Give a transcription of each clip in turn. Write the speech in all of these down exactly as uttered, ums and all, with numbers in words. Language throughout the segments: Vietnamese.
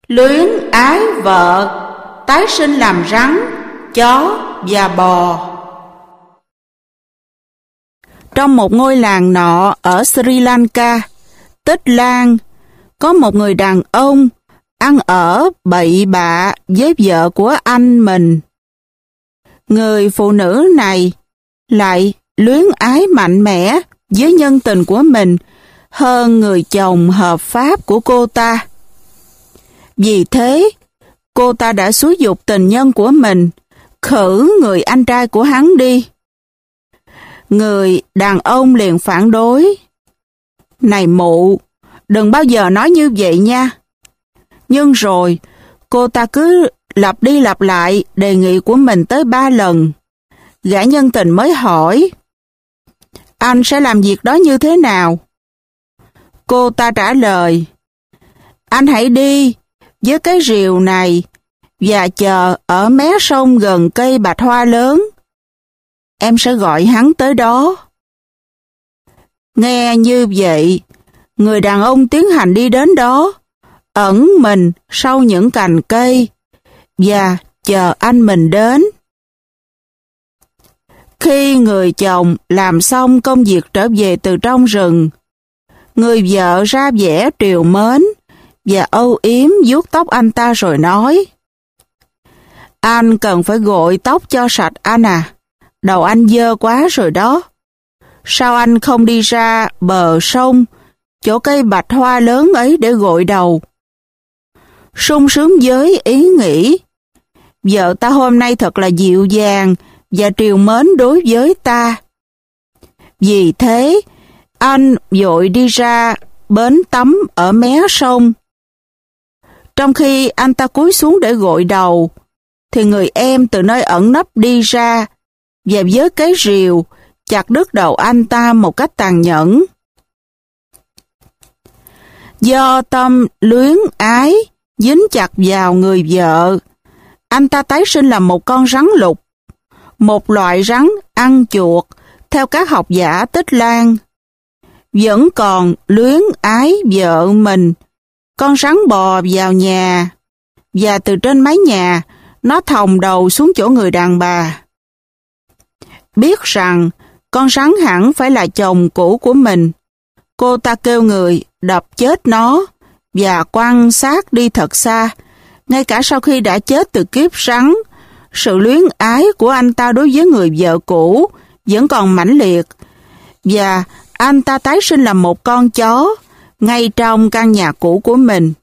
luyến ái vợ, tái sinh làm rắn, chó và bò. Trong một ngôi làng nọ ở Sri Lanka, Tích Lan, có một người đàn ông ăn ở bậy bạ với vợ của anh mình. Người phụ nữ này lại luyến ái mạnh mẽ với nhân tình của mình hơn người chồng hợp pháp của cô ta. Vì thế, cô ta đã xúi giục tình nhân của mình khử người anh trai của hắn đi. Người đàn ông liền phản đối. Này mụ, đừng bao giờ nói như vậy nha. Nhưng rồi, cô ta cứ lặp đi lặp lại đề nghị của mình tới ba lần. Gã nhân tình mới hỏi, anh sẽ làm việc đó như thế nào? Cô ta trả lời, anh hãy đi với cái rìu này và chờ ở mé sông gần cây bạch hoa lớn. Em sẽ gọi hắn tới đó. Nghe như vậy, người đàn ông tiến hành đi đến đó, ẩn mình sau những cành cây và chờ anh mình đến. Khi người chồng làm xong công việc trở về từ trong rừng, người vợ ra vẻ trìu mến và âu yếm vuốt tóc anh ta rồi nói, anh cần phải gội tóc cho sạch anh à, đầu anh dơ quá rồi đó. Sao anh không đi ra bờ sông, chỗ cây bạch hoa lớn ấy để gội đầu? Sung sướng với ý nghĩ, vợ ta hôm nay thật là dịu dàng và trìu mến đối với ta. Vì thế, anh vội đi ra bến tắm ở mé sông. Trong khi anh ta cúi xuống để gội đầu, thì người em từ nơi ẩn nấp đi ra và với cái rìu chặt đứt đầu anh ta một cách tàn nhẫn. Do tâm luyến ái dính chặt vào người vợ, anh ta tái sinh làm một con rắn lục, một loại rắn ăn chuột theo các học giả Tích Lan. Vẫn còn luyến ái vợ mình, con rắn bò vào nhà, và từ trên mái nhà, nó thòng đầu xuống chỗ người đàn bà. Biết rằng con rắn hẳn phải là chồng cũ của mình, cô ta kêu người đập chết nó và quăng xác đi thật xa. Ngay cả sau khi đã chết từ kiếp rắn, sự luyến ái của anh ta đối với người vợ cũ vẫn còn mãnh liệt, và anh ta tái sinh làm một con chó ngay trong căn nhà cũ của mình.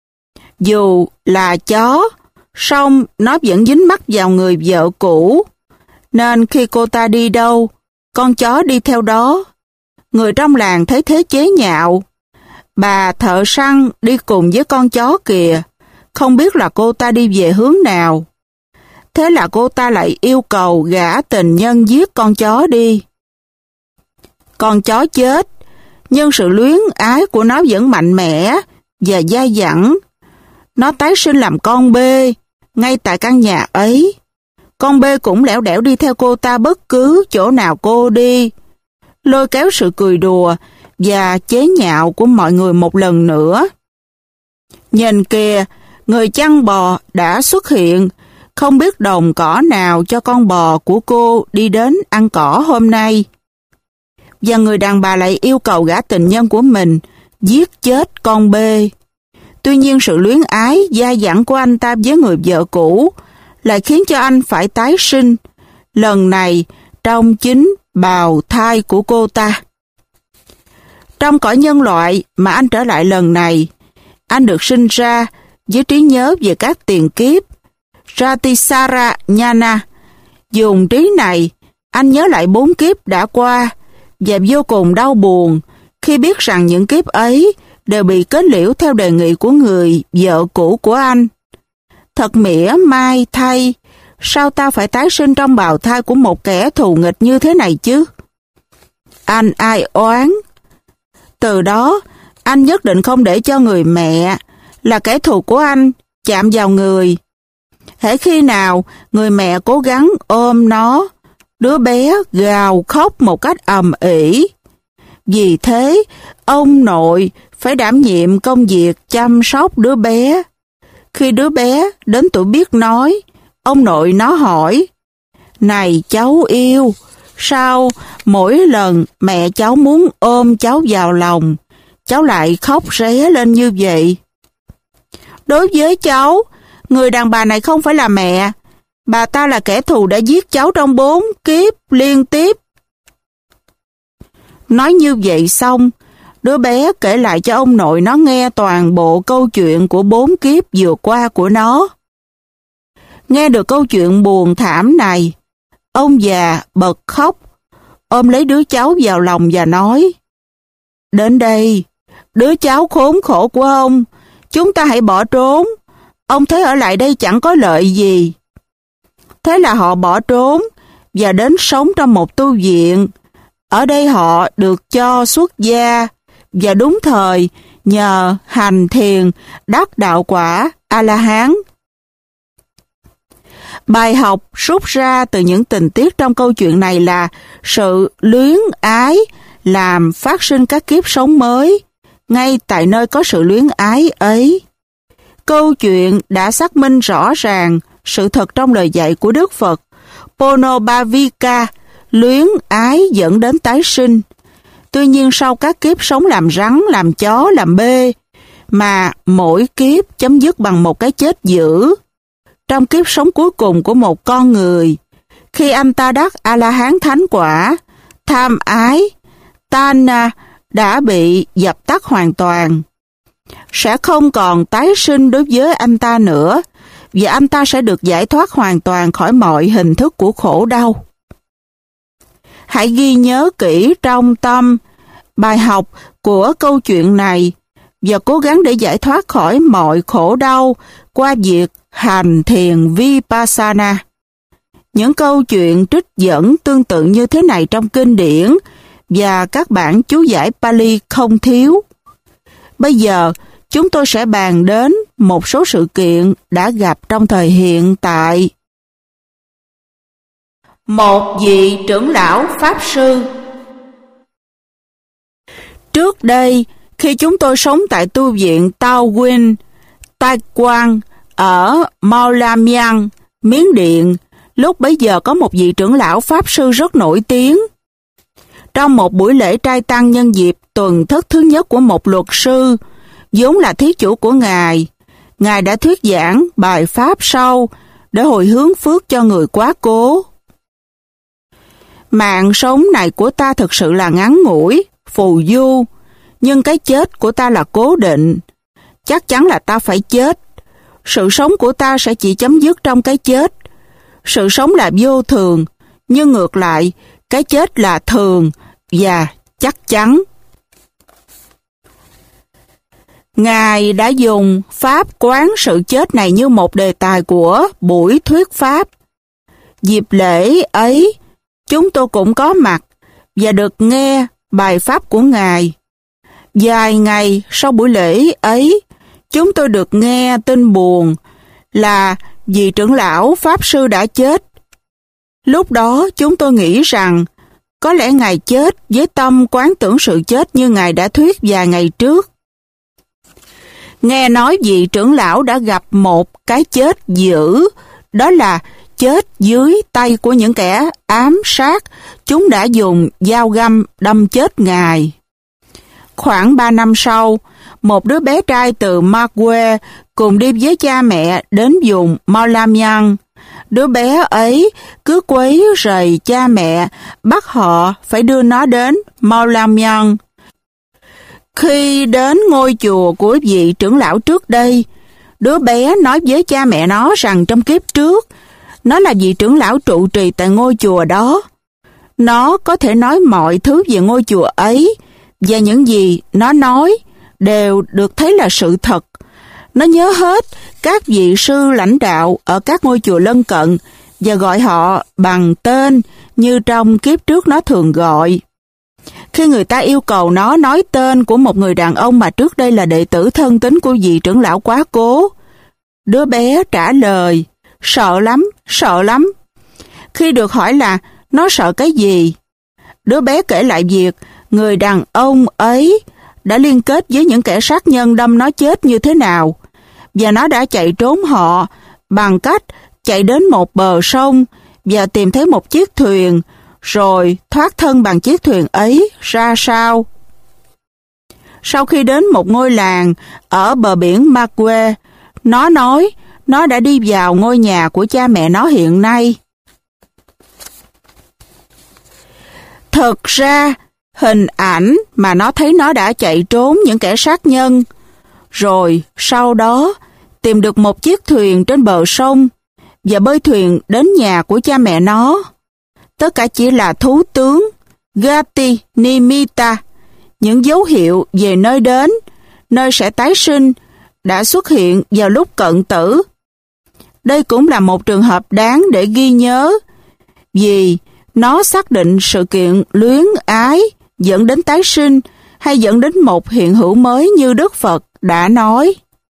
Dù là chó, song nó vẫn dính mắc vào người vợ cũ, nên khi cô ta đi đâu, con chó đi theo đó. Người trong làng thấy thế chế nhạo. Bà thợ săn đi cùng với con chó kìa, không biết là cô ta đi về hướng nào. Thế là cô ta lại yêu cầu gã tình nhân giết con chó đi. Con chó chết, nhưng sự luyến ái của nó vẫn mạnh mẽ và dai dẳng. Nó tái sinh làm con bê ngay tại căn nhà ấy. Con bê cũng lẻo đẻo đi theo cô ta bất cứ chỗ nào cô đi, lôi kéo sự cười đùa và chế nhạo của mọi người một lần nữa. Nhìn kìa, người chăn bò đã xuất hiện, không biết đồng cỏ nào cho con bò của cô đi đến ăn cỏ hôm nay. Và người đàn bà lại yêu cầu gã tình nhân của mình giết chết con bê. Tuy nhiên sự luyến ái dai dẳng của anh ta với người vợ cũ lại khiến cho anh phải tái sinh, lần này trong chính bào thai của cô ta. Trong cõi nhân loại mà anh trở lại lần này, anh được sinh ra với trí nhớ về các tiền kiếp, Ratisara Nhana. Dùng trí này, anh nhớ lại bốn kiếp đã qua và vô cùng đau buồn khi biết rằng những kiếp ấy đều bị kết liễu theo đề nghị của người vợ cũ của anh. Thật mỉa mai thay, sao ta phải tái sinh trong bào thai của một kẻ thù nghịch như thế này chứ? Anh ai oán. Từ đó, anh nhất định không để cho người mẹ là kẻ thù của anh chạm vào người. Hễ khi nào người mẹ cố gắng ôm nó, đứa bé gào khóc một cách ầm ĩ. Vì thế, ông nội phải đảm nhiệm công việc chăm sóc đứa bé. Khi đứa bé đến tuổi biết nói, ông nội nó hỏi, này cháu yêu, sao mỗi lần mẹ cháu muốn ôm cháu vào lòng, cháu lại khóc ré lên như vậy? Đối với cháu, người đàn bà này không phải là mẹ, bà ta là kẻ thù đã giết cháu trong bốn kiếp liên tiếp. Nói như vậy xong, đứa bé kể lại cho ông nội nó nghe toàn bộ câu chuyện của bốn kiếp vừa qua của nó. Nghe được câu chuyện buồn thảm này, ông già bật khóc, ôm lấy đứa cháu vào lòng và nói, đến đây, đứa cháu khốn khổ của ông, chúng ta hãy bỏ trốn, ông thấy ở lại đây chẳng có lợi gì. Thế là họ bỏ trốn và đến sống trong một tu viện. Ở đây họ được cho xuất gia và đúng thời nhờ hành thiền đắc đạo quả A-la-hán. Bài học rút ra từ những tình tiết trong câu chuyện này là sự luyến ái làm phát sinh các kiếp sống mới, ngay tại nơi có sự luyến ái ấy. Câu chuyện đã xác minh rõ ràng sự thật trong lời dạy của Đức Phật. Ponobhavika, luyến ái dẫn đến tái sinh. Tuy nhiên sau các kiếp sống làm rắn, làm chó, làm bê, mà mỗi kiếp chấm dứt bằng một cái chết dữ. Trong kiếp sống cuối cùng của một con người, khi anh ta đắc A-la-hán thánh quả, tham ái, Tana đã bị dập tắt hoàn toàn. Sẽ không còn tái sinh đối với anh ta nữa, và anh ta sẽ được giải thoát hoàn toàn khỏi mọi hình thức của khổ đau. Hãy ghi nhớ kỹ trong tâm bài học của câu chuyện này và cố gắng để giải thoát khỏi mọi khổ đau qua việc hành thiền Vipassana. Những câu chuyện trích dẫn tương tự như thế này trong kinh điển và các bản chú giải Pali không thiếu. Bây giờ, chúng tôi sẽ bàn đến một số sự kiện đã gặp trong thời hiện tại. Một vị trưởng lão Pháp Sư. Trước đây, khi chúng tôi sống tại tu viện Tao Win, Tai Quang ở Maulamyang, Miến Điện, lúc bấy giờ có một vị trưởng lão Pháp Sư rất nổi tiếng. Trong một buổi lễ trai tăng nhân dịp tuần thất thứ nhất của một luật sư, vốn là thí chủ của Ngài, Ngài đã thuyết giảng bài Pháp sau để hồi hướng phước cho người quá cố. Mạng sống này của ta thực sự là ngắn ngủi, phù du, nhưng cái chết của ta là cố định. Chắc chắn là ta phải chết. Sự sống của ta sẽ chỉ chấm dứt trong cái chết. Sự sống là vô thường, nhưng ngược lại, cái chết là thường và chắc chắn. Ngài đã dùng pháp quán sự chết này như một đề tài của buổi thuyết pháp. Dịp lễ ấy, chúng tôi cũng có mặt và được nghe bài pháp của Ngài. Vài ngày sau buổi lễ ấy, chúng tôi được nghe tin buồn là vị trưởng lão Pháp Sư đã chết. Lúc đó chúng tôi nghĩ rằng có lẽ Ngài chết với tâm quán tưởng sự chết như Ngài đã thuyết vài ngày trước. Nghe nói vị trưởng lão đã gặp một cái chết dữ, đó là chết dưới tay của những kẻ ám sát. Chúng đã dùng dao găm đâm chết Ngài. Khoảng ba năm sau, một đứa bé trai từ Magwe cùng đi với cha mẹ đến vùng Maulamyang. Đứa bé ấy cứ quấy rầy cha mẹ, bắt họ phải đưa nó đến Maulamyang. Khi đến ngôi chùa của vị trưởng lão trước đây, đứa bé nói với cha mẹ nó rằng trong kiếp trước, nó là vị trưởng lão trụ trì tại ngôi chùa đó. Nó có thể nói mọi thứ về ngôi chùa ấy, và những gì nó nói đều được thấy là sự thật. Nó nhớ hết các vị sư lãnh đạo ở các ngôi chùa lân cận và gọi họ bằng tên như trong kiếp trước nó thường gọi. Khi người ta yêu cầu nó nói tên của một người đàn ông mà trước đây là đệ tử thân tín của vị trưởng lão quá cố, đứa bé trả lời, sợ lắm, sợ lắm. Khi được hỏi là nó sợ cái gì, đứa bé kể lại việc người đàn ông ấy đã liên kết với những kẻ sát nhân đâm nó chết như thế nào, và nó đã chạy trốn họ bằng cách chạy đến một bờ sông và tìm thấy một chiếc thuyền, rồi thoát thân bằng chiếc thuyền ấy ra sao. Sau khi đến một ngôi làng ở bờ biển Magwe, nó nói nó đã đi vào ngôi nhà của cha mẹ nó hiện nay. Thực ra, hình ảnh mà nó thấy nó đã chạy trốn những kẻ sát nhân, rồi sau đó tìm được một chiếc thuyền trên bờ sông và bơi thuyền đến nhà của cha mẹ nó. Tất cả chỉ là thú tướng, Gati Nimitta, những dấu hiệu về nơi đến, nơi sẽ tái sinh, đã xuất hiện vào lúc cận tử. Đây cũng là một trường hợp đáng để ghi nhớ, vì nó xác định sự kiện luyến ái dẫn đến tái sinh hay dẫn đến một hiện hữu mới như Đức Phật đã nói.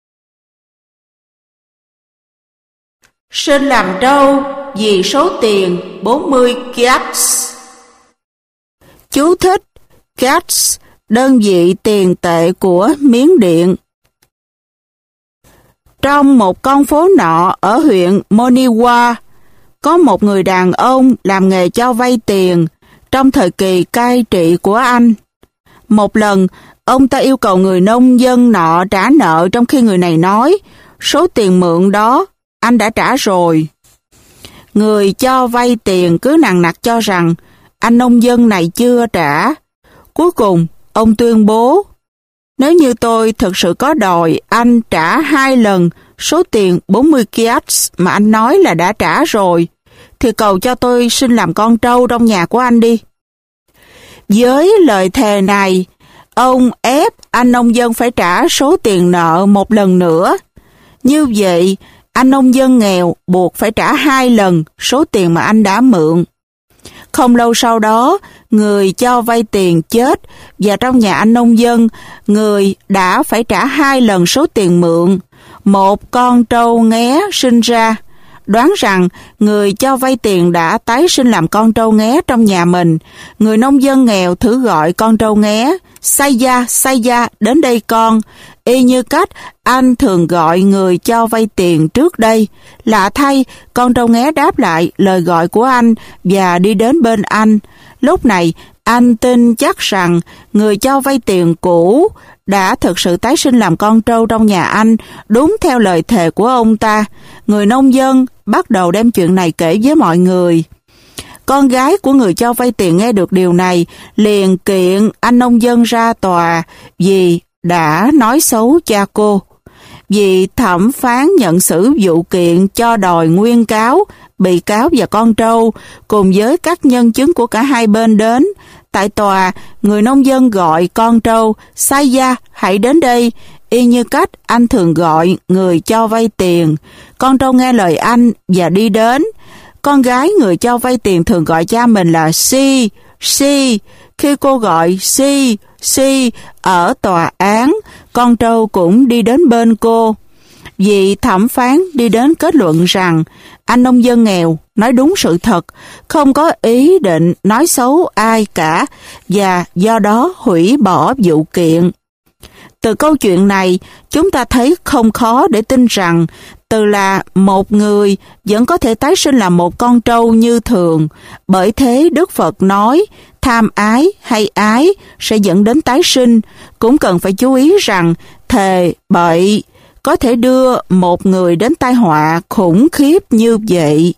Sinh làm trâu vì số tiền bốn mươi kyats. Chú thích: kyats, đơn vị tiền tệ của Miến Điện. Trong một con phố nọ ở huyện Moniwa, có một người đàn ông làm nghề cho vay tiền trong thời kỳ cai trị của Anh. Một lần, ông ta yêu cầu người nông dân nọ trả nợ, trong khi người này nói số tiền mượn đó anh đã trả rồi. Người cho vay tiền cứ nằng nặc cho rằng anh nông dân này chưa trả. Cuối cùng, ông tuyên bố, nếu như tôi thực sự có đòi anh trả hai lần số tiền bốn mươi kyats mà anh nói là đã trả rồi, thì cầu cho tôi xin làm con trâu trong nhà của anh đi. Với lời thề này, ông ép anh nông dân phải trả số tiền nợ một lần nữa. Như vậy, anh nông dân nghèo buộc phải trả hai lần số tiền mà anh đã mượn. Không lâu sau đó, người cho vay tiền chết và trong nhà anh nông dân, người đã phải trả hai lần số tiền mượn. Một con trâu nghé sinh ra. Đoán rằng người cho vay tiền đã tái sinh làm con trâu nghé trong nhà mình. Người nông dân nghèo thử gọi con trâu nghé, Saya, Saya, đến đây con, y như cách anh thường gọi người cho vay tiền trước đây. Lạ thay, con trâu nghé đáp lại lời gọi của anh và đi đến bên anh. Lúc này, anh tin chắc rằng người cho vay tiền cũ đã thực sự tái sinh làm con trâu trong nhà anh, đúng theo lời thề của ông ta. Người nông dân bắt đầu đem chuyện này kể với mọi người. Con gái của người cho vay tiền nghe được điều này, liền kiện anh nông dân ra tòa vì đã nói xấu cha cô. Vì thẩm phán nhận xử vụ kiện cho đòi nguyên cáo, bị cáo và con trâu, cùng với các nhân chứng của cả hai bên đến. Tại tòa, người nông dân gọi con trâu, Saya, hãy đến đây, y như cách anh thường gọi người cho vay tiền. Con trâu nghe lời anh và đi đến. Con gái người cho vay tiền thường gọi cha mình là Si, Si. Khi cô gọi Si, Si ở tòa án, con trâu cũng đi đến bên cô. Vị thẩm phán đi đến kết luận rằng anh nông dân nghèo nói đúng sự thật, không có ý định nói xấu ai cả, và do đó hủy bỏ vụ kiện. Từ câu chuyện này, chúng ta thấy không khó để tin rằng từ là một người vẫn có thể tái sinh làm một con trâu như thường. Bởi thế Đức Phật nói tham ái hay ái sẽ dẫn đến tái sinh. Cũng cần phải chú ý rằng thề bậy có thể đưa một người đến tai họa khủng khiếp như vậy.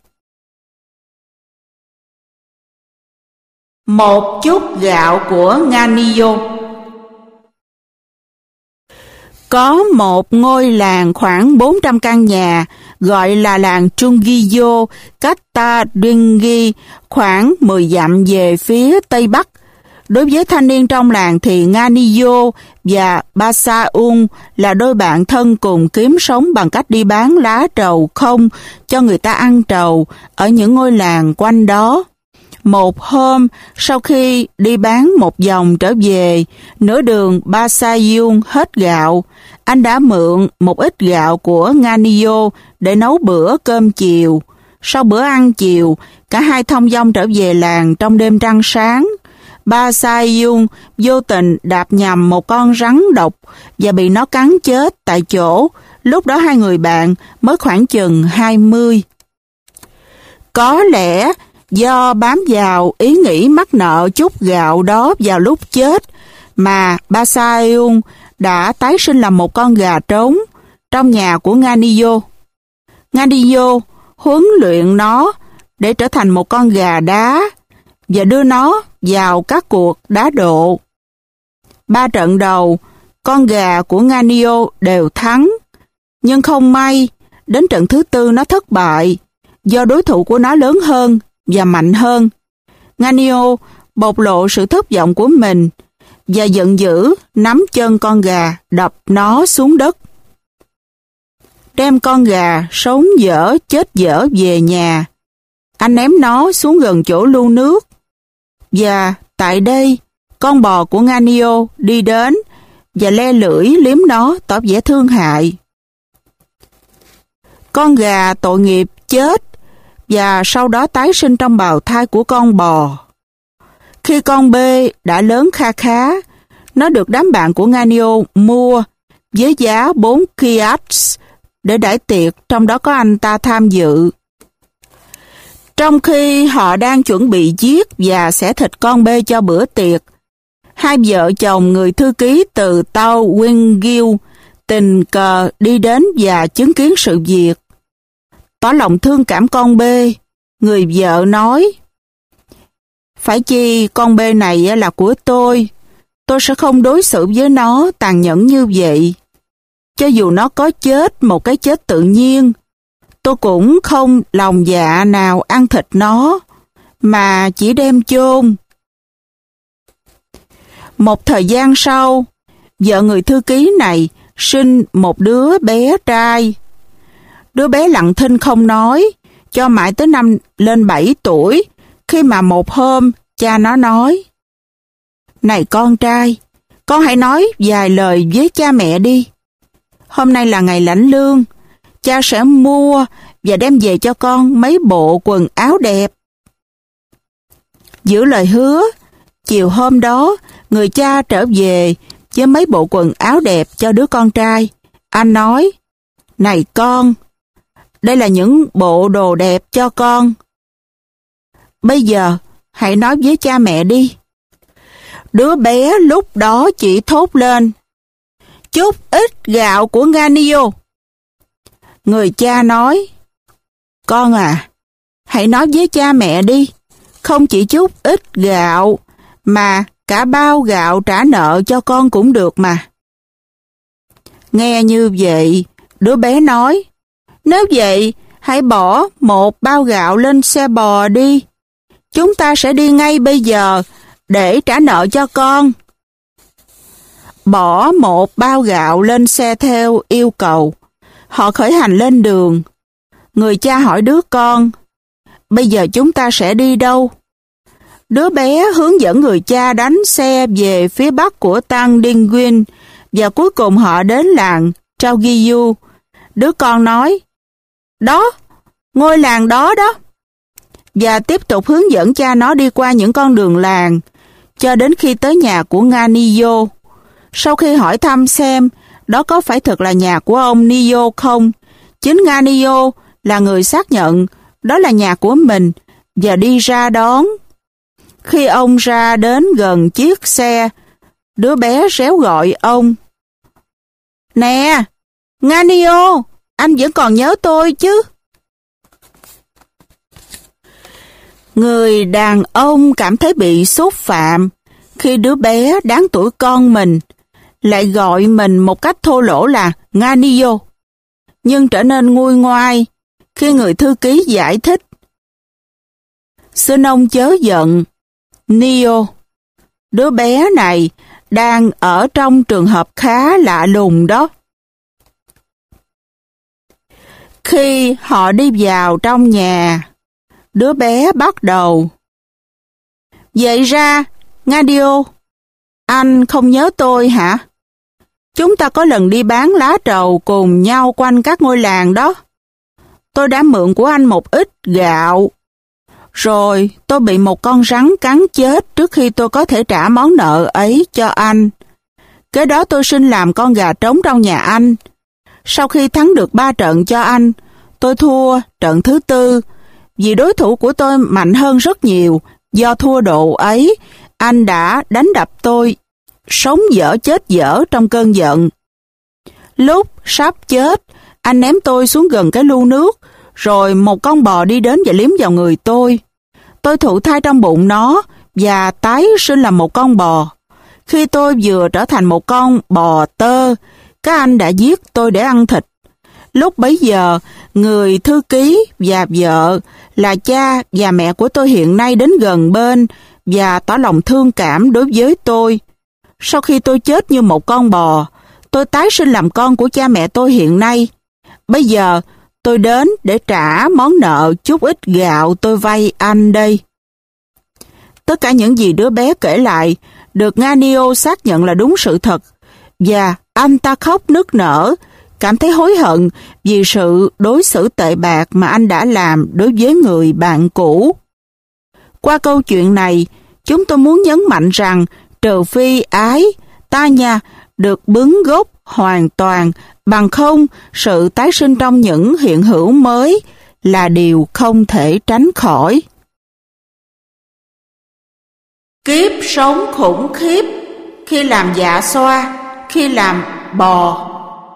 Một chút gạo của Ganiyo. Có một ngôi làng khoảng bốn trăm căn nhà, gọi là làng Chungiyo, cách Taringi khoảng mười dặm về phía tây bắc. Đối với thanh niên trong làng thì Ganiyo và Basaung là đôi bạn thân cùng kiếm sống bằng cách đi bán lá trầu không cho người ta ăn trầu ở những ngôi làng quanh đó. Một hôm, sau khi đi bán một vòng trở về, nửa đường Basaung hết gạo. Anh đã mượn một ít gạo của Ganiyo để nấu bữa cơm chiều. Sau bữa ăn chiều, cả hai thông dong trở về làng trong đêm trăng sáng. Ba Sai Dung vô tình đạp nhầm một con rắn độc và bị nó cắn chết tại chỗ. Lúc đó hai người bạn mới khoảng chừng hai mươi. Có lẽ do bám vào ý nghĩ mắc nợ chút gạo đó vào lúc chết mà Ba Sai Dung đã tái sinh làm một con gà trống trong nhà của Nganiyo. Nganiyo huấn luyện nó để trở thành một con gà đá và đưa nó vào các cuộc đá độ. Ba trận đầu, con gà của Nganiyo đều thắng, nhưng không may, đến trận thứ tư nó thất bại do đối thủ của nó lớn hơn và mạnh hơn. Nganiyo bộc lộ sự thất vọng của mình và giận dữ nắm chân con gà đập nó xuống đất. Đem con gà sống dở chết dở về nhà, anh ném nó xuống gần chỗ lu nước. Và tại đây, con bò của Nganiyo đi đến và le lưỡi liếm nó tỏ vẻ thương hại. Con gà tội nghiệp chết và sau đó tái sinh trong bào thai của con bò. Khi con bê đã lớn kha khá, nó được đám bạn của Nganiyo mua với giá bốn kyats để đãi tiệc, trong đó có anh ta tham dự. Trong khi họ đang chuẩn bị giết và xẻ thịt con bê cho bữa tiệc, hai vợ chồng người thư ký từ tàu Wingil tình cờ đi đến và chứng kiến sự việc. Tỏ lòng thương cảm con bê, người vợ nói: "Phải chi con bê này là của tôi, tôi sẽ không đối xử với nó tàn nhẫn như vậy. Cho dù nó có chết một cái chết tự nhiên, tôi cũng không lòng dạ nào ăn thịt nó, mà chỉ đem chôn." Một thời gian sau, vợ người thư ký này sinh một đứa bé trai. Đứa bé lặng thinh không nói, cho mãi tới năm lên bảy tuổi, khi mà một hôm cha nó nói: "Này con trai, con hãy nói vài lời với cha mẹ đi. Hôm nay là ngày lãnh lương, cha sẽ mua và đem về cho con mấy bộ quần áo đẹp." Giữ lời hứa, chiều hôm đó, người cha trở về với mấy bộ quần áo đẹp cho đứa con trai. Anh nói: "Này con, đây là những bộ đồ đẹp cho con. Bây giờ, hãy nói với cha mẹ đi." Đứa bé lúc đó chỉ thốt lên: "Chút ít gạo của Nganiyo." Người cha nói: "Con à, hãy nói với cha mẹ đi, không chỉ chút ít gạo, mà cả bao gạo trả nợ cho con cũng được mà." Nghe như vậy, đứa bé nói: "Nếu vậy, hãy bỏ một bao gạo lên xe bò đi. Chúng ta sẽ đi ngay bây giờ để trả nợ cho con." Bỏ một bao gạo lên xe theo yêu cầu, họ khởi hành lên đường. Người cha hỏi đứa con: "Bây giờ chúng ta sẽ đi đâu?" Đứa bé hướng dẫn người cha đánh xe về phía bắc của Tăng Đinh Quyên và cuối cùng họ đến làng Chaogiyu. Đứa con nói: "Đó, ngôi làng đó đó." Và tiếp tục hướng dẫn cha nó đi qua những con đường làng cho đến khi tới nhà của Nganiyo. Sau khi hỏi thăm xem đó có phải thực là nhà của ông Niyo không, chính Nganiyo là người xác nhận đó là nhà của mình và đi ra đón. Khi ông ra đến gần chiếc xe, đứa bé réo gọi ông: "Nè, Nganiyo, anh vẫn còn nhớ tôi chứ?" Người đàn ông cảm thấy bị xúc phạm khi đứa bé đáng tuổi con mình lại gọi mình một cách thô lỗ là Nganiyo, nhưng trở nên nguôi ngoai khi người thư ký giải thích: "Xin ông chớ giận, Nio, đứa bé này đang ở trong trường hợp khá lạ lùng đó." Khi họ đi vào trong nhà, đứa bé bắt đầu: "Vậy ra, Nganiyo, anh không nhớ tôi hả? Chúng ta có lần đi bán lá trầu cùng nhau quanh các ngôi làng đó. Tôi đã mượn của anh một ít gạo. Rồi tôi bị một con rắn cắn chết trước khi tôi có thể trả món nợ ấy cho anh. Kế đó tôi xin làm con gà trống trong nhà anh. Sau khi thắng được ba trận cho anh, tôi thua trận thứ tư. Vì đối thủ của tôi mạnh hơn rất nhiều, do thua độ ấy, anh đã đánh đập tôi, sống dở chết dở trong cơn giận. Lúc sắp chết, anh ném tôi xuống gần cái lu nước, rồi một con bò đi đến và liếm vào người tôi. Tôi thụ thai trong bụng nó và tái sinh làm một con bò. Khi tôi vừa trở thành một con bò tơ, các anh đã giết tôi để ăn thịt. Lúc bấy giờ, người thư ký và vợ là cha và mẹ của tôi hiện nay đến gần bên và tỏ lòng thương cảm đối với tôi. Sau khi tôi chết như một con bò, tôi tái sinh làm con của cha mẹ tôi hiện nay. Bây giờ, tôi đến để trả món nợ chút ít gạo tôi vay anh đây. Tất cả những gì đứa bé kể lại được Ganio xác nhận là đúng sự thật, và anh ta khóc nức nở, cảm thấy hối hận vì sự đối xử tệ bạc mà anh đã làm đối với người bạn cũ. Qua câu chuyện này, chúng tôi muốn nhấn mạnh rằng trừ phi ái, ta nha, được bứng gốc hoàn toàn, bằng không sự tái sinh trong những hiện hữu mới là điều không thể tránh khỏi. Kiếp sống khủng khiếp khi làm dạ xoa, khi làm bò.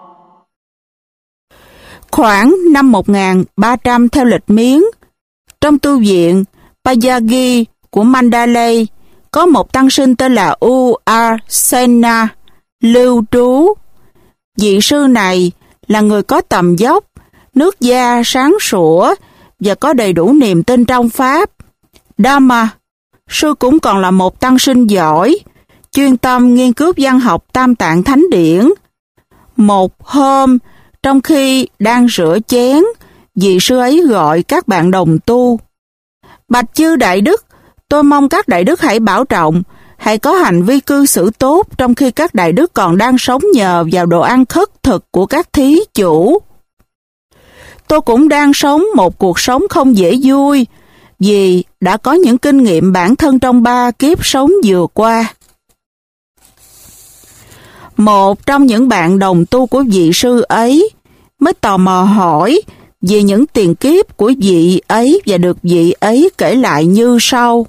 Khoảng năm một nghìn ba trăm theo lịch miến, trong tu viện Payagi của Mandalay, có một tăng sinh tên là U R Sena lưu trú. Vị sư này là người có tầm vóc, nước da sáng sủa và có đầy đủ niềm tin trong Pháp. Dharma, sư cũng còn là một tăng sinh giỏi, chuyên tâm nghiên cứu văn học Tam Tạng Thánh Điển. Một hôm, trong khi đang rửa chén, vị sư ấy gọi các bạn đồng tu. Bạch chư đại đức, tôi mong các đại đức hãy bảo trọng, hãy có hành vi cư xử tốt trong khi các đại đức còn đang sống nhờ vào đồ ăn khất thực của các thí chủ. Tôi cũng đang sống một cuộc sống không dễ vui, vì đã có những kinh nghiệm bản thân trong ba kiếp sống vừa qua. Một trong những bạn đồng tu của vị sư ấy mới tò mò hỏi về những tiền kiếp của vị ấy và được vị ấy kể lại như sau.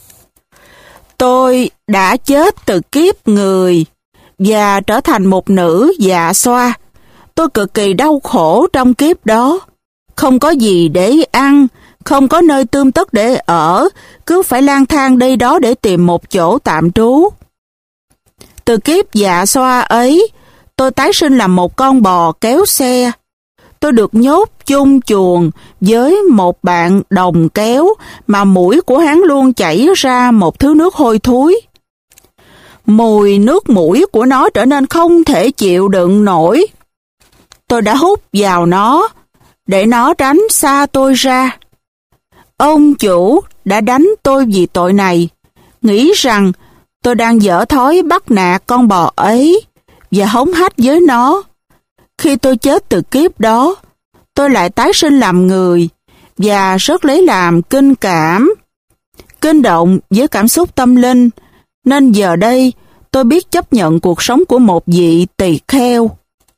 Tôi đã chết từ kiếp người và trở thành một nữ dạ xoa. Tôi cực kỳ đau khổ trong kiếp đó. Không có gì để ăn, không có nơi tươm tất để ở, cứ phải lang thang đây đó để tìm một chỗ tạm trú. Từ kiếp dạ xoa ấy, tôi tái sinh làm một con bò kéo xe. Tôi được nhốt chung chuồng với một bạn đồng kéo mà mũi của hắn luôn chảy ra một thứ nước hôi thối. Mùi nước mũi của nó trở nên không thể chịu đựng nổi. Tôi đã hút vào nó để nó tránh xa tôi ra. Ông chủ đã đánh tôi vì tội này, nghĩ rằng tôi đang dở thói bắt nạt con bò ấy và hống hách với nó. Khi tôi chết từ kiếp đó, tôi lại tái sinh làm người và rất lấy làm kinh cảm, kinh động với cảm xúc tâm linh, nên giờ đây tôi biết chấp nhận cuộc sống của một vị tỳ kheo.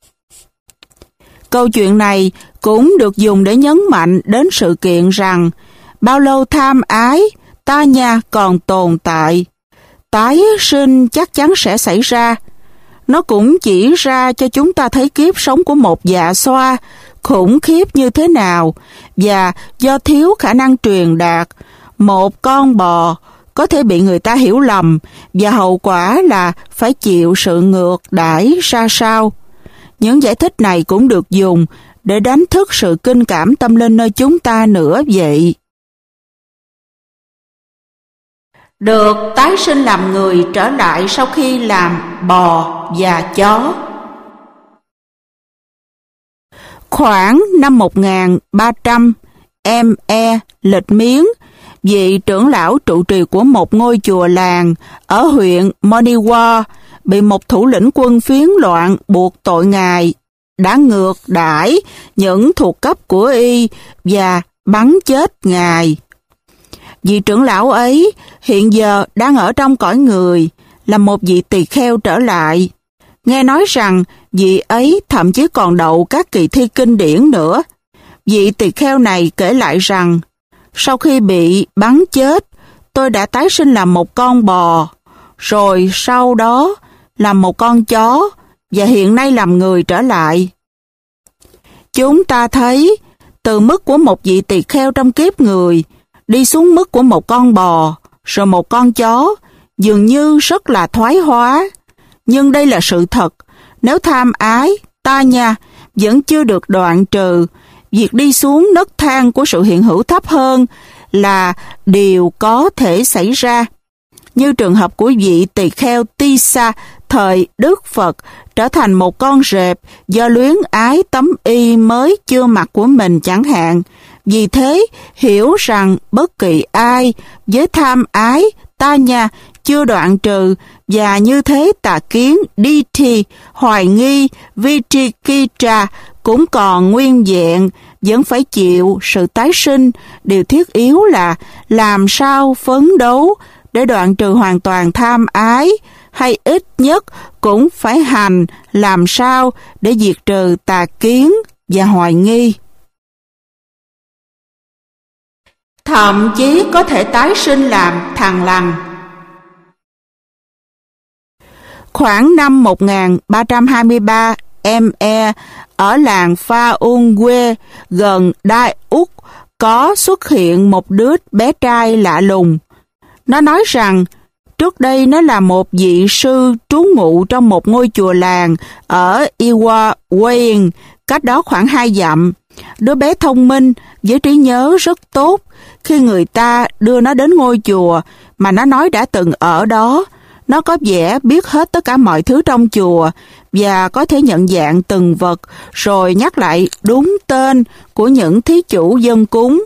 Câu chuyện này cũng được dùng để nhấn mạnh đến sự kiện rằng bao lâu tham ái, ta nha còn tồn tại, tái sinh chắc chắn sẽ xảy ra. Nó cũng chỉ ra cho chúng ta thấy kiếp sống của một dạ xoa khủng khiếp như thế nào, và do thiếu khả năng truyền đạt, một con bò có thể bị người ta hiểu lầm, và hậu quả là phải chịu sự ngược đãi ra sao. Những giải thích này cũng được dùng để đánh thức sự kinh cảm tâm linh nơi chúng ta nữa vậy. Được tái sinh làm người trở lại sau khi làm bò và chó. Khoảng năm một nghìn ba trăm em e lịch miến, vị trưởng lão trụ trì của một ngôi chùa làng ở huyện Moniwa bị một thủ lĩnh quân phiến loạn buộc tội ngài đã ngược đãi những thuộc cấp của y và bắn chết ngài. Vị trưởng lão ấy hiện giờ đang ở trong cõi người, là một vị tỳ kheo trở lại. Nghe nói rằng vị ấy thậm chí còn đậu các kỳ thi kinh điển nữa. Vị tỳ kheo này kể lại rằng, sau khi bị bắn chết, tôi đã tái sinh làm một con bò, rồi sau đó làm một con chó, và hiện nay làm người trở lại. Chúng ta thấy, từ mức của một vị tỳ kheo trong kiếp người, đi xuống mức của một con bò, rồi một con chó, dường như rất là thoái hóa. Nhưng đây là sự thật, nếu tham ái, ta nha, vẫn chưa được đoạn trừ, việc đi xuống nấc thang của sự hiện hữu thấp hơn là điều có thể xảy ra. Như trường hợp của vị tỳ kheo Tisa thời Đức Phật trở thành một con rệp do luyến ái tấm y mới chưa mặc của mình chẳng hạn. Vì thế, hiểu rằng bất kỳ ai với tham ái, ta nha, chưa đoạn trừ, và như thế tà kiến, Ditthi, hoài nghi, Vichikicca cũng còn nguyên vẹn, vẫn phải chịu sự tái sinh. Điều thiết yếu là làm sao phấn đấu để đoạn trừ hoàn toàn tham ái, hay ít nhất cũng phải hành làm sao để diệt trừ tà kiến và hoài nghi. Thậm chí có thể tái sinh làm thằng lằn. Khoảng năm một nghìn ba trăm hai mươi ba em e ở làng Pha Un Quê gần Đai Úc có xuất hiện một đứa bé trai lạ lùng. Nó nói rằng trước đây nó là một vị sư trú ngụ trong một ngôi chùa làng ở Iwa Wayne, cách đó khoảng hai dặm. Đứa bé thông minh, với trí nhớ rất tốt. Khi người ta đưa nó đến ngôi chùa mà nó nói đã từng ở đó, nó có vẻ biết hết tất cả mọi thứ trong chùa và có thể nhận dạng từng vật, rồi nhắc lại đúng tên của những thí chủ dân cúng.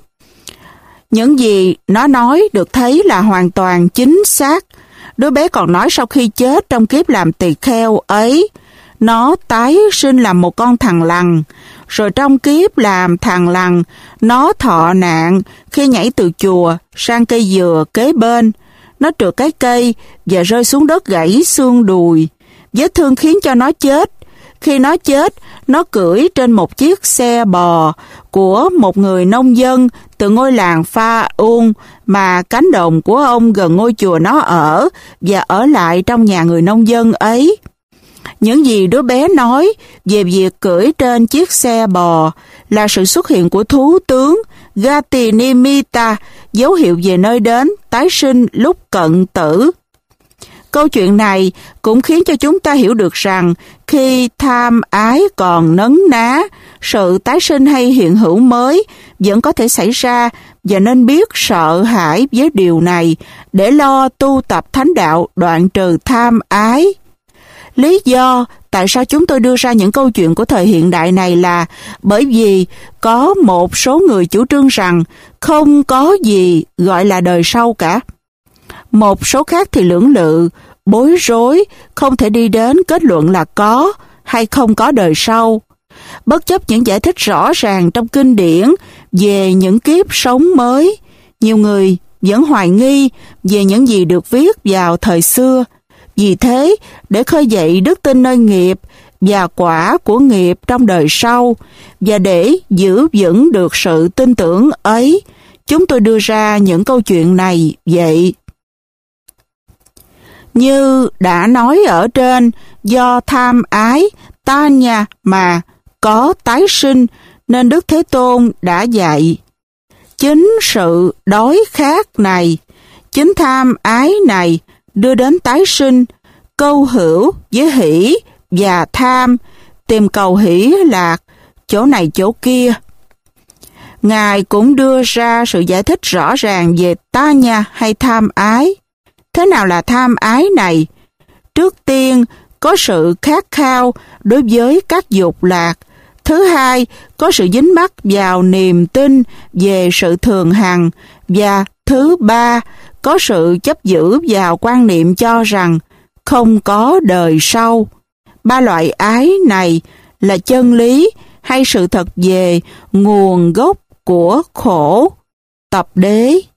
Những gì nó nói được thấy là hoàn toàn chính xác. Đứa bé còn nói sau khi chết trong kiếp làm tỳ kheo ấy, nó tái sinh làm một con thằn lằn, rồi trong kiếp làm thằn lằn, nó thọ nạn khi nhảy từ chùa sang cây dừa kế bên. Nó trượt cái cây và rơi xuống đất gãy xương đùi. Vết thương khiến cho nó chết. Khi nó chết, nó cưỡi trên một chiếc xe bò của một người nông dân từ ngôi làng Pha Un mà cánh đồng của ông gần ngôi chùa nó ở, và ở lại trong nhà người nông dân ấy. Những gì đứa bé nói về việc cưỡi trên chiếc xe bò là sự xuất hiện của thú tướng Gati Nimitta, dấu hiệu về nơi đến tái sinh lúc cận tử. Câu chuyện này cũng khiến cho chúng ta hiểu được rằng khi tham ái còn nấn ná, sự tái sinh hay hiện hữu mới vẫn có thể xảy ra, và nên biết sợ hãi với điều này để lo tu tập thánh đạo đoạn trừ tham ái. Lý do tại sao chúng tôi đưa ra những câu chuyện của thời hiện đại này là bởi vì có một số người chủ trương rằng không có gì gọi là đời sau cả. Một số khác thì lưỡng lự, bối rối, không thể đi đến kết luận là có hay không có đời sau. Bất chấp những giải thích rõ ràng trong kinh điển về những kiếp sống mới, nhiều người vẫn hoài nghi về những gì được viết vào thời xưa. Vì thế, để khơi dậy đức tin nơi nghiệp và quả của nghiệp trong đời sau, và để giữ vững được sự tin tưởng ấy, chúng tôi đưa ra những câu chuyện này vậy. Như đã nói ở trên, do tham ái, ta nhà mà có tái sinh, nên Đức Thế Tôn đã dạy. Chính sự đói khát này, chính tham ái này đưa đến tái sinh, câu hữu với hỷ và tham, tìm cầu hỷ lạc, chỗ này chỗ kia. Ngài cũng đưa ra sự giải thích rõ ràng về ta nha hay tham ái. Thế nào là tham ái này? Trước tiên, có sự khát khao đối với các dục lạc. Thứ hai, có sự dính mắc vào niềm tin về sự thường hằng. Và thứ ba, có sự chấp giữ vào quan niệm cho rằng không có đời sau. Ba loại ái này là chân lý hay sự thật về nguồn gốc của khổ. Tập đế.